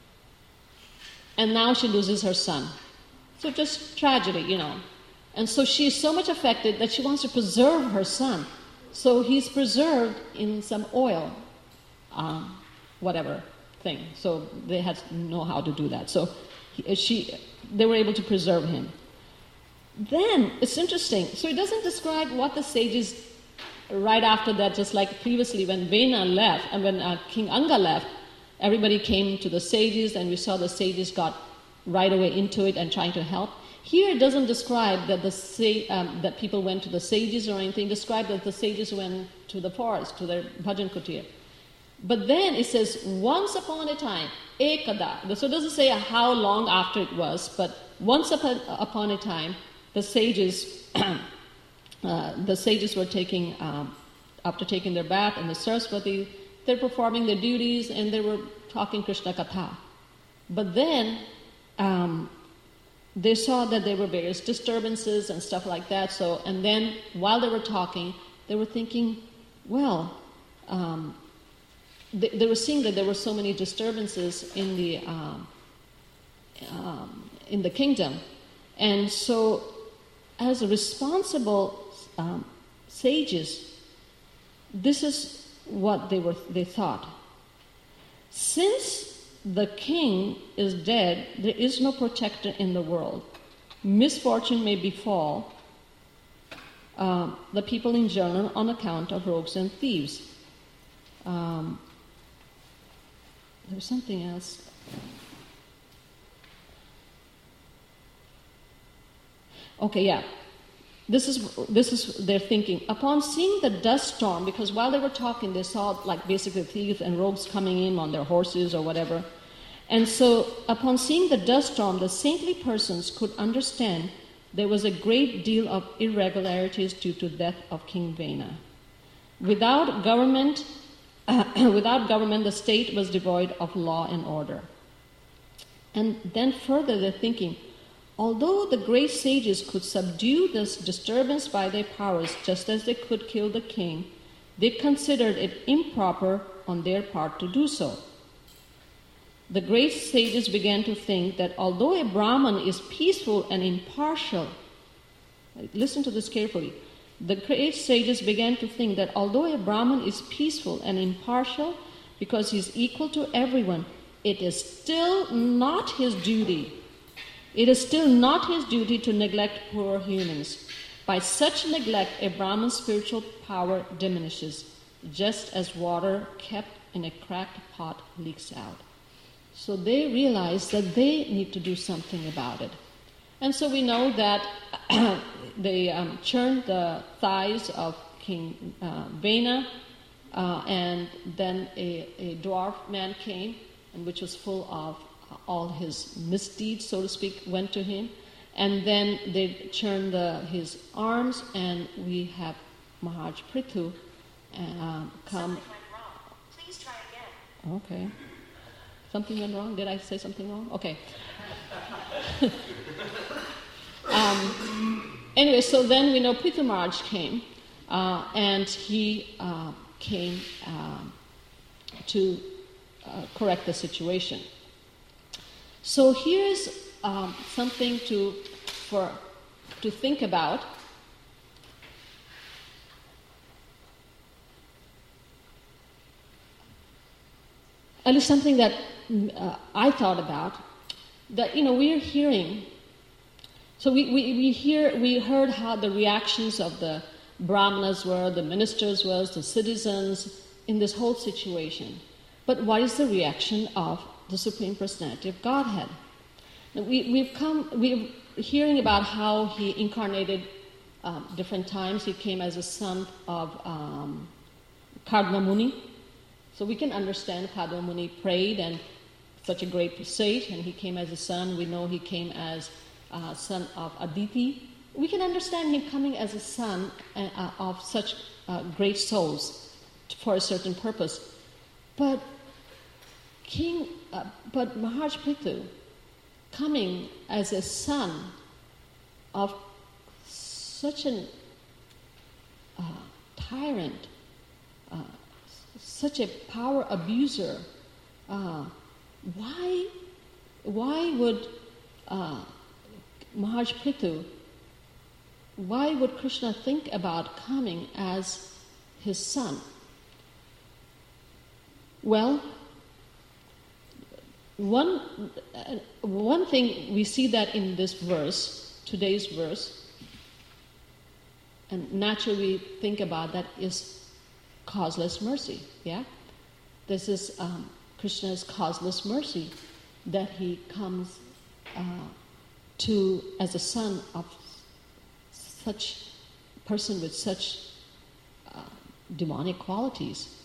and now she loses her son. So just tragedy, you know. And so she's so much affected that she wants to preserve her son. So he's preserved in some oil, um, whatever thing. So they had to know how to do that. So he, she, they were able to preserve him. Then, it's interesting. So it doesn't describe what the sages, right after that, just like previously when Vena left, and when uh, King Anga left, everybody came to the sages, and we saw the sages got right away into it and trying to help. Here it doesn't describe that the sa- um, that people went to the sages or anything. Describe that the sages went to the forest, to their bhajan kutir. But then it says, once upon a time, ekada. So it doesn't say how long after it was, but once upon, upon a time, the sages, uh, the sages were taking, um, after taking their bath in the Saraswati, they're performing their duties and they were talking Krishna Katha. But then, um, they saw that there were various disturbances and stuff like that. So, and then while they were talking, they were thinking, well, um, they, they were seeing that there were so many disturbances in the um, um, in the kingdom, and so as a responsible um, sages, this is what they were. They thought, since the king is dead, there is no protector in the world. Misfortune may befall uh, the people in general on account of rogues and thieves. Um, there's something else. Okay, yeah. This is this is their thinking. Upon seeing the dust storm, because while they were talking, they saw like basically thieves and rogues coming in on their horses or whatever. And so upon seeing the dust storm, the saintly persons could understand there was a great deal of irregularities due to death of King Vena. Without government, uh, without government, the state was devoid of law and order. And then further, they're thinking, although the great sages could subdue this disturbance by their powers just as they could kill the king, they considered it improper on their part to do so. The great sages began to think that although a Brahman is peaceful and impartial, listen to this carefully, the great sages began to think that although a Brahman is peaceful and impartial because he is equal to everyone, it is still not his duty It is still not his duty to neglect poor humans. By such neglect, a Brahman's spiritual power diminishes, just as water kept in a cracked pot leaks out. So they realize that they need to do something about it. And so we know that they um, churned the thighs of King uh, Vena, uh, and then a, a dwarf man came, and which was full of all his misdeeds, so to speak, went to him. And then they churned the, his arms, and we have Maharaj Prithu uh, come. Something went wrong. Please try again. Okay. Something went wrong? Did I say something wrong? Okay. um, anyway, so then we know Prithu Maharaj came, uh, and he uh, came um, to uh, correct the situation. So here's um, something to for to think about. at least something that uh, I thought about, that, you know, we are hearing, so we, we, we hear, we heard how the reactions of the Brahmanas were, the ministers were, the citizens in this whole situation. But what is the reaction of the Supreme Personality of Godhead? Now we, we've come, we're hearing about how he incarnated um, different times. He came as a son of um, Kadma Muni. So we can understand Kadma Muni prayed and such a great sage, and he came as a son. We know he came as a son of Aditi. We can understand him coming as a son uh, of such uh, great souls for a certain purpose. But King, uh, but Maharaj Prithu coming as a son of such an uh, tyrant, uh, such a power abuser, uh, why, why would uh, Maharaj Prithu, why would Krishna think about coming as his son? Well, one, uh, one thing we see that in this verse, today's verse, and naturally we think about that is causeless mercy, yeah? This is um, Krishna's causeless mercy, that he comes uh, to, as a son of such person with such uh, demonic qualities.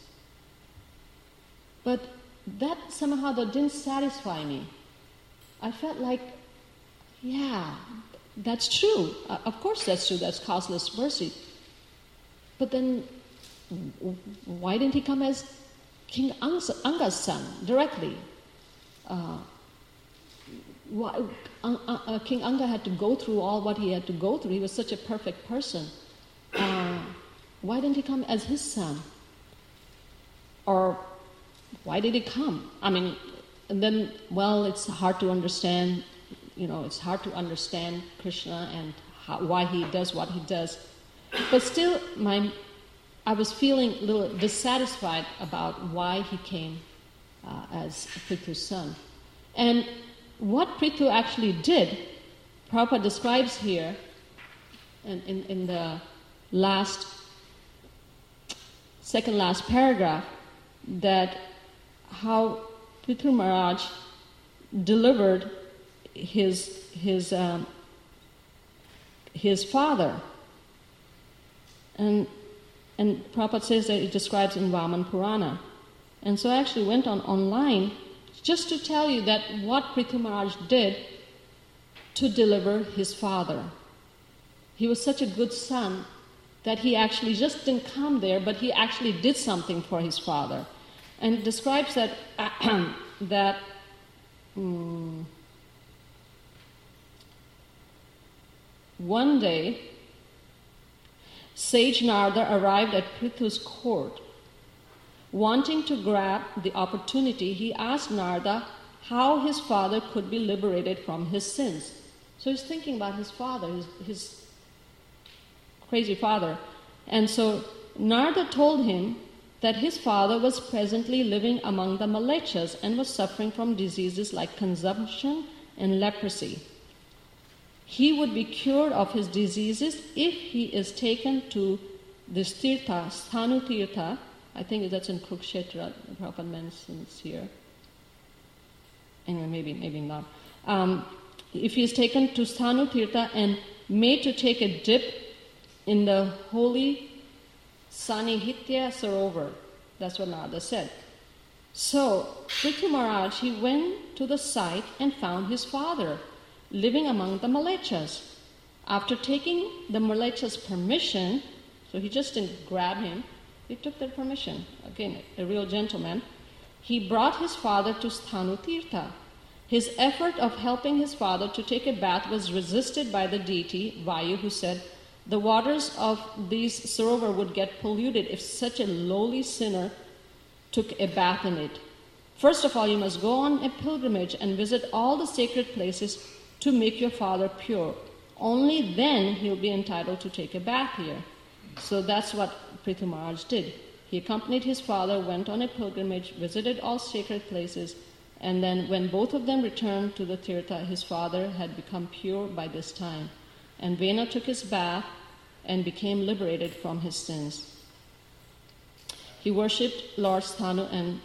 But that somehow that didn't satisfy me. I felt like, yeah, that's true. Uh, of course that's true, that's causeless mercy. But then why didn't he come as King Anga's son directly? Uh, why, uh, uh, King Anga had to go through all what he had to go through. He was such a perfect person. Uh, why didn't he come as his son? Or why did he come? I mean, and then, well, it's hard to understand, you know, it's hard to understand Krishna and how, why he does what he does. But still, my, I was feeling a little dissatisfied about why he came uh, as Prithu's son. And what Prithu actually did, Prabhupada describes here in, in, in the last, second last paragraph, that how Prithu Maharaj delivered his his um, his father, and and Prabhupada says that it describes in Vaman Purana, and so I actually went on online just to tell you that what Prithu Maharaj did to deliver his father. He was such a good son that he actually just didn't come there, but he actually did something for his father. And it describes that that um, one day Sage Narada arrived at Prithu's court. Wanting to grab the opportunity, he asked Narada how his father could be liberated from his sins. So he's thinking about his father, his, his crazy father. And so Narada told him that his father was presently living among the Malechas and was suffering from diseases like consumption and leprosy. He would be cured of his diseases if he is taken to this Tirtha, Sthanu Tirtha. I think that's in Kurukshetra, Prabhupada mentions here. Anyway, maybe, maybe not. Um, if he is taken to Sthanu Tirtha and made to take a dip in the holy Sanihitya Sarovar. That's what Narada said. So, Prithu Maharaj, he went to the site and found his father living among the Malechas. After taking the Malechas' permission, so he just didn't grab him, he took their permission. Again, a real gentleman. He brought his father to Sthanu Tirtha. His effort of helping his father to take a bath was resisted by the deity, Vayu, who said, the waters of these Sarovar would get polluted if such a lowly sinner took a bath in it. First of all, you must go on a pilgrimage and visit all the sacred places to make your father pure. Only then he'll be entitled to take a bath here. So that's what Prithu Maharaj did. He accompanied his father, went on a pilgrimage, visited all sacred places, and then when both of them returned to the Tirtha, his father had become pure by this time. And Vena took his bath and became liberated from his sins. He worshipped Lord Sthanu and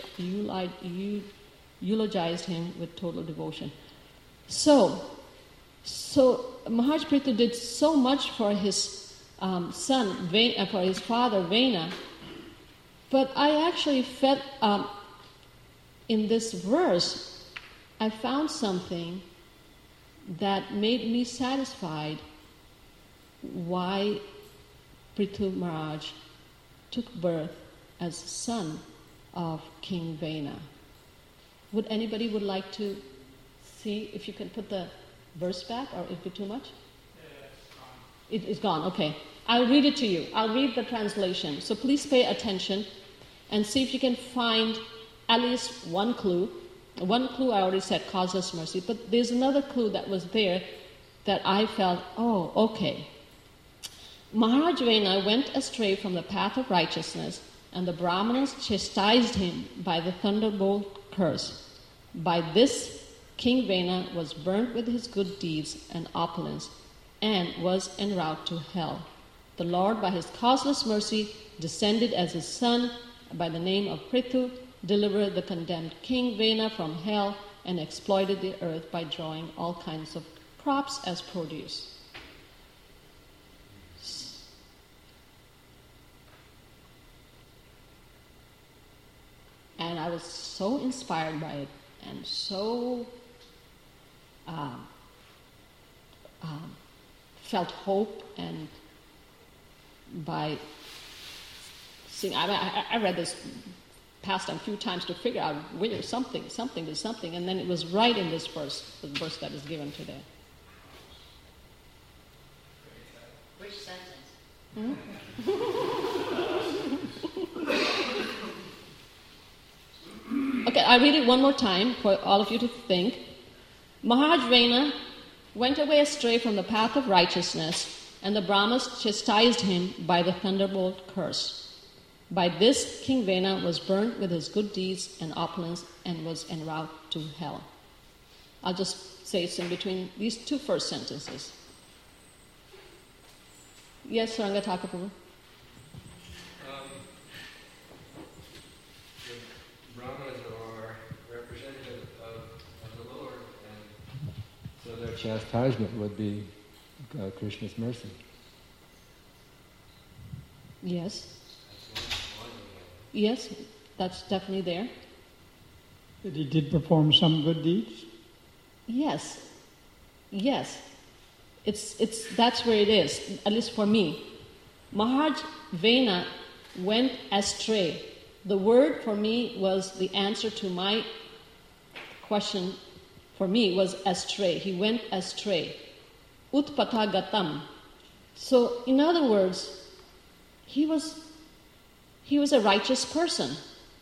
eulogized him with total devotion. So, so Maharaj Prithu did so much for his um, son, Vena, for his father, Vena, but I actually felt, um, in this verse, I found something that made me satisfied why Prithu Maharaj took birth as son of King Vena. Would anybody would like to see if you can put the verse back, or is it too much? Yeah, it's gone. It is gone, okay. I'll read it to you. I'll read the translation. So please pay attention and see if you can find at least one clue. One clue I already said, causeless mercy, but there's another clue that was there that I felt, oh, okay. Maharaj Vena went astray from the path of righteousness, and the Brahmanas chastised him by the thunderbolt curse. By this, King Vena was burnt with his good deeds and opulence, and was en route to hell. The Lord, by his causeless mercy, descended as his son by the name of Prithu, delivered the condemned King Vena from hell, and exploited the earth by drawing all kinds of crops as produce. And I was so inspired by it, and so um, um, felt hope, and by seeing, I, I, I read this past a few times to figure out where something, something is something, and then it was right in this verse, the verse that is given today. Which sentence? Hmm? Okay, I'll read it one more time for all of you to think. Maharaj Vena went away astray from the path of righteousness, and the Brahmas chastised him by the thunderbolt curse. By this, King Vena was burnt with his good deeds and opulence, and was en route to hell. I'll just say it's in between these two first sentences. Yes, Saranga Thakur Prabhu? Um, the Brahmanas are representative of, of the Lord, and so their chastisement would be uh, Krishna's mercy. Yes. Yes, that's definitely there. That he did perform some good deeds? Yes. Yes. It's it's that's where it is, at least for me. Maharaj Vena went astray. The word for me was the answer to my question for me was astray. He went astray. Utpatagatam. So in other words, he was he was a righteous person.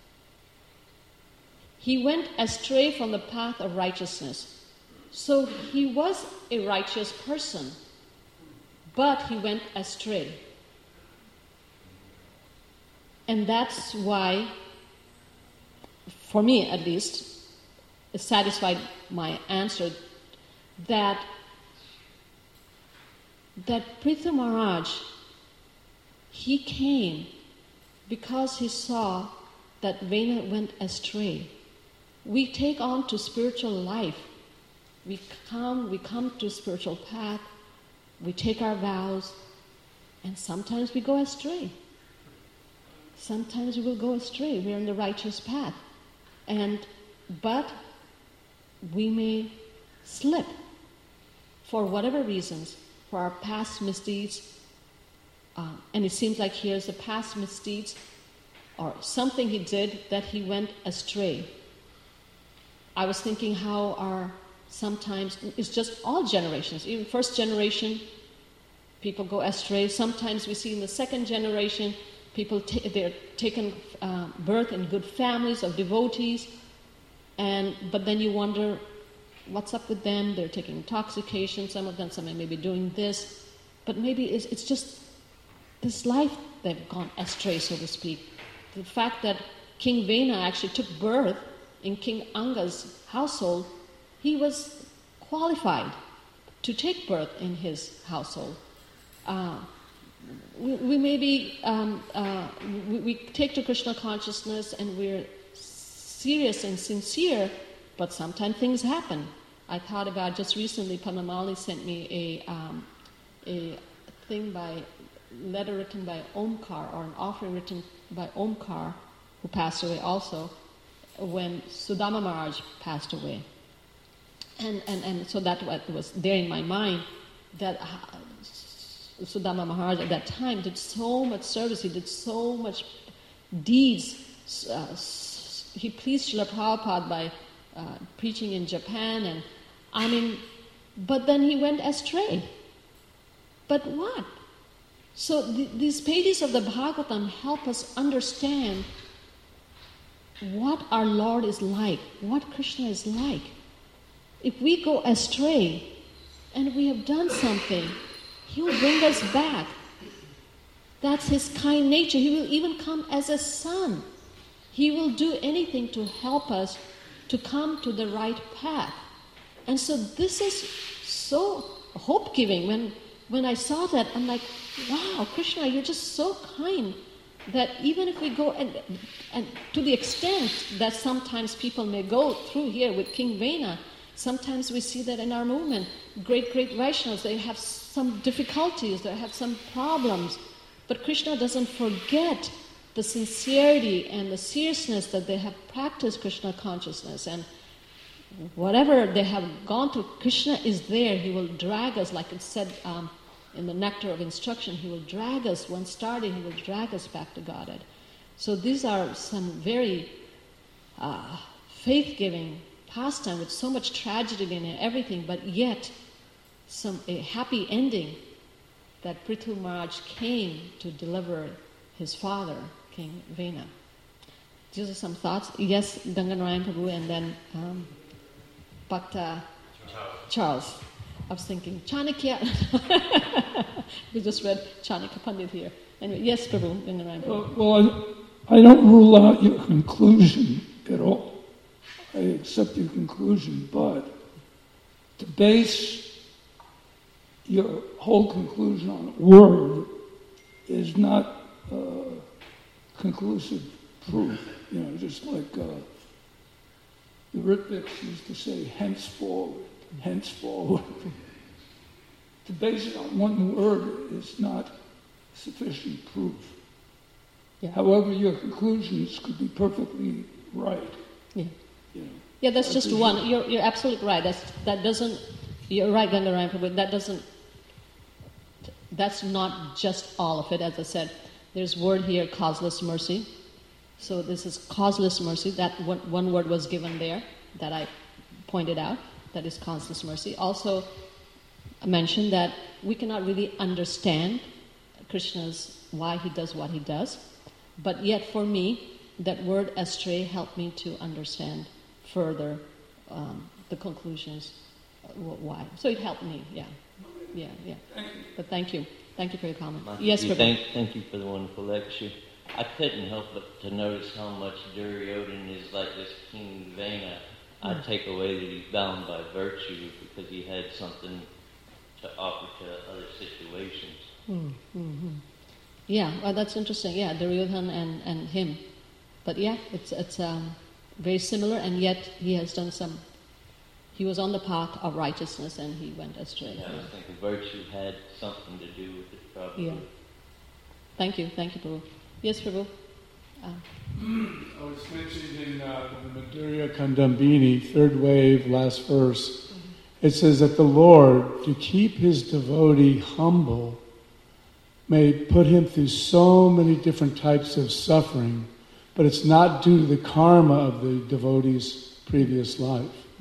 He went astray from the path of righteousness. So he was a righteous person, but he went astray. And that's why, for me at least, it satisfied my answer that that Prithu Maharaj, he came because he saw that Vena went astray. We take on to spiritual life. We come, we come to spiritual path, we take our vows, and sometimes we go astray. Sometimes we will go astray. We're on the righteous path. And, but we may slip for whatever reasons, for our past misdeeds, uh, and it seems like here's the past misdeeds, or something he did that he went astray. I was thinking how our sometimes, it's just all generations, even first generation, people go astray. Sometimes we see in the second generation, people, ta- they're taken uh, birth in good families of devotees, and but then you wonder, what's up with them? They're taking intoxication, some of them, some may be doing this, but maybe it's, it's just this life they've gone astray, so to speak. The fact that King Vena actually took birth in King Anga's household, he was qualified to take birth in his household. Uh, we, we maybe um, uh, we, we take to Krishna consciousness and we're serious and sincere, but sometimes things happen. I thought about just recently, Padmamali sent me a um, a thing by letter written by Omkar, or an offering written by Omkar, who passed away also when Sudama Maharaj passed away. And, and, and so that was there in my mind, that Sudama Maharaj at that time did so much service, he did so much deeds. Uh, he pleased Srila Prabhupada by uh, preaching in Japan, and I mean, but then he went astray. But what? So th- these pages of the Bhagavatam help us understand what our Lord is like, what Krishna is like. If we go astray and we have done something, He will bring us back. That's His kind nature. He will even come as a son. He will do anything to help us to come to the right path. And so this is so hope-giving. When, when I saw that, I'm like, wow, Krishna, you're just so kind that even if we go, and, and to the extent that sometimes people may go through here with King Vena, sometimes we see that in our movement, great, great Vaishnavas, they have some difficulties, they have some problems, but Krishna doesn't forget the sincerity and the seriousness that they have practiced Krishna consciousness, and whatever they have gone through, Krishna is there. He will drag us, like it said um, in the Nectar of Instruction, He will drag us, once started, He will drag us back to Godhead. So these are some very uh, faith-giving pastime with so much tragedy in it, everything, but yet some a happy ending that Prithu Maharaj came to deliver his father, King Vena. These are some thoughts. Yes, Ganganarayan Prabhu, and then um, Bhakta Charles. Charles. I was thinking, Chanakya. We just read Chanakya Pandit here. Anyway, yes, Prabhu, Ganganarayan Prabhu. Well, well I, I don't rule out your conclusion at all. I accept your conclusion, but to base your whole conclusion on a word is not uh, conclusive proof. You know, just like uh, the Ritviks used to say, henceforward, henceforward. To base it on one word is not sufficient proof. Yeah. However, your conclusions could be perfectly right. Yeah. You know, yeah, that's just one. You're you're absolutely right. That's that doesn't. You're right, Gangaraya Prabhu. That doesn't. That's not just all of it. As I said, there's word here, causeless mercy. So this is causeless mercy. That one, one word was given there that I pointed out. That is causeless mercy. Also, I mentioned that we cannot really understand Krishna's why he does what he does, but yet for me, that word astray helped me to understand further um, the conclusions, uh, why. So it helped me, yeah. Yeah, yeah. But thank you. Thank you for your comment. Mataji, Yes, Prabhu. thank, thank you for the wonderful lecture. I couldn't help but to notice how much Duryodhana is like this King Vena. I Mm. take away that he's bound by virtue because he had something to offer to other situations. Mm, mm-hmm. Yeah, well, that's interesting. Yeah, Duryodhana and, and him. But yeah, it's it's um, very similar, and yet he has done some. He was on the path of righteousness, and he went astray. Yeah, I was thinking virtue had something to do with it, probably. Yeah. Thank you, thank you, Prabhu. Yes, Prabhu. Uh, I was mentioned in uh, the Madhurya Kandambini, third wave, last verse. Mm-hmm. It says that the Lord, to keep his devotee humble, may put him through so many different types of suffering, but it's not due to the karma of the devotee's previous life. Mm.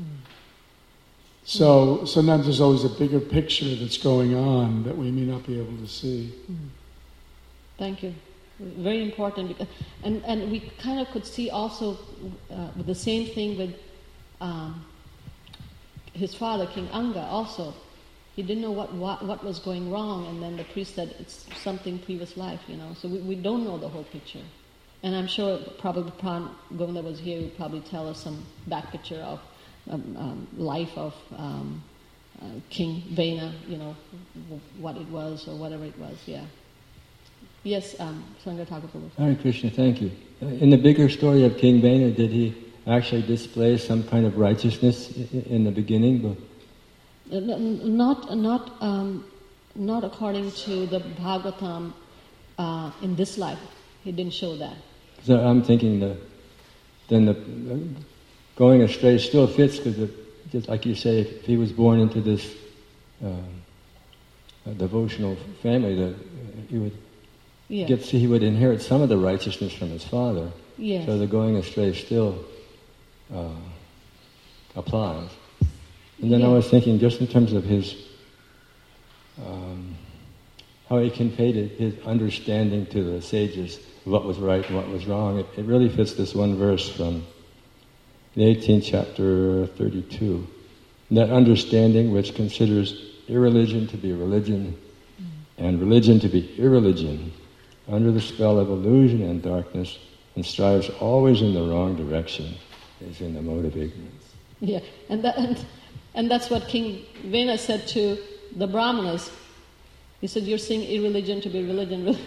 So sometimes there's always a bigger picture that's going on that we may not be able to see. Mm. Thank you. Very important. Because, and, and we kind of could see also uh, the same thing with um, his father, King Anga, also. he didn't know what, what what was going wrong, and then the priest said it's something previous life, you know. So we, we don't know the whole picture. And I'm sure probably Pran Govinda was here, would probably tell us some back picture of um, um, life of um, uh, King Vena, you know, w- what it was or whatever it was, yeah. Yes, um, Sangha Thakapulu. Hare Krishna, thank you. Uh, In the bigger story of King Vena, did he actually display some kind of righteousness i- in the beginning? But Uh, n- Not, not, um, not according to the Bhagavatam uh, in this life. He didn't show that. so I'm thinking the then the uh, going astray still fits because, just like you say, if he was born into this um, uh, devotional family, that uh, he would Yeah. get he would inherit some of the righteousness from his father. Yes. So the going astray still uh, applies. And then I Yeah. was thinking, just in terms of his, um, how he conveyed his understanding to the sages of what was right and what was wrong, it, it really fits this one verse from the eighteenth chapter, thirty-two. That understanding which considers irreligion to be religion and religion to be irreligion, under the spell of illusion and darkness, and strives always in the wrong direction, is in the mode of ignorance. Yeah, and that, and, and that's what King Vena said to the Brahmanas. He said, "You're seeing irreligion to be religion."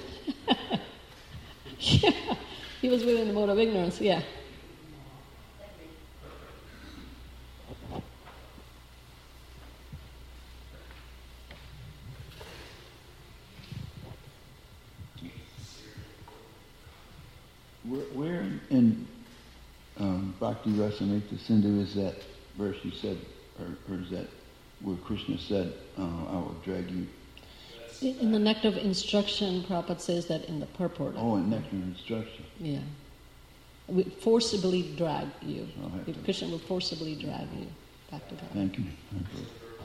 Yeah, he was within the mode of ignorance. Yeah. Where, where in um, Bhakti Rasamrita Sindhu is that verse you said, or, or is that where Krishna said, uh, I will drag you? In the Nectar of Instruction, Prabhupada says that in the purport. Oh, in Nectar of Instruction. Yeah. We forcibly drag you. I'll have to- Krishna will forcibly drag you back to God. Thank you. Thank you.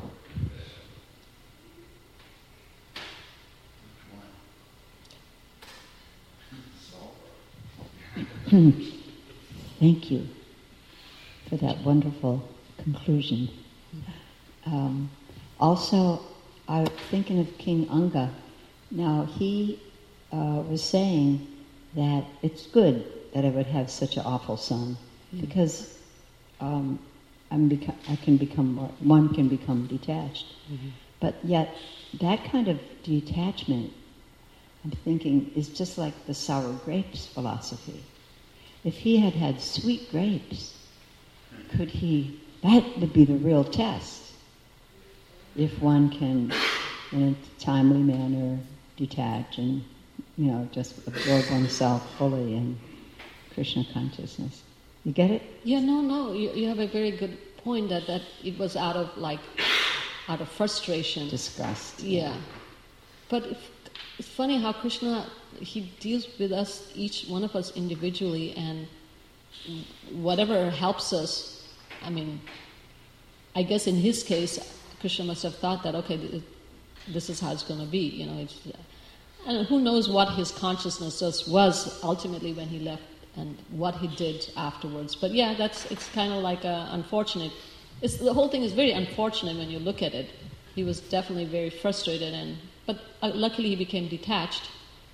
Thank you for that wonderful conclusion. Um, also, I was thinking of King Anga. Now, he uh, was saying that it's good that I would have such an awful son, because um, I'm beco- I can become more, one can become detached. Mm-hmm. But yet, that kind of detachment, I'm thinking, is just like the sour grapes philosophy. If he had had sweet grapes, could he, that would be the real test. If one can, in a timely manner, detach and, you know, just absorb oneself fully in Krishna consciousness. You get it? Yeah, no, no. You, you have a very good point that, that it was out of like, out of frustration. Disgust. Yeah. But if, it's funny how Krishna, he deals with us, each one of us individually, and whatever helps us, I mean, I guess in his case, Krishna must have thought that, okay, th- this is how it's going to be, you know. It's, and who knows what his consciousness just was ultimately when he left and what he did afterwards. But yeah, that's it's kind of like uh, unfortunate. It's, the whole thing is very unfortunate when you look at it. He was definitely very frustrated, and but uh, luckily he became detached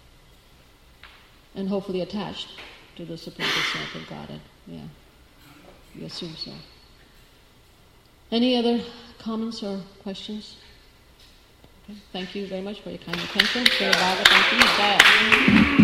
and hopefully attached to the Supreme Personality of Godhead. Yeah, we assume so. Any other comments or questions? Okay. Thank you very much for your kind attention. Jai Bhagavatam Ki Jai.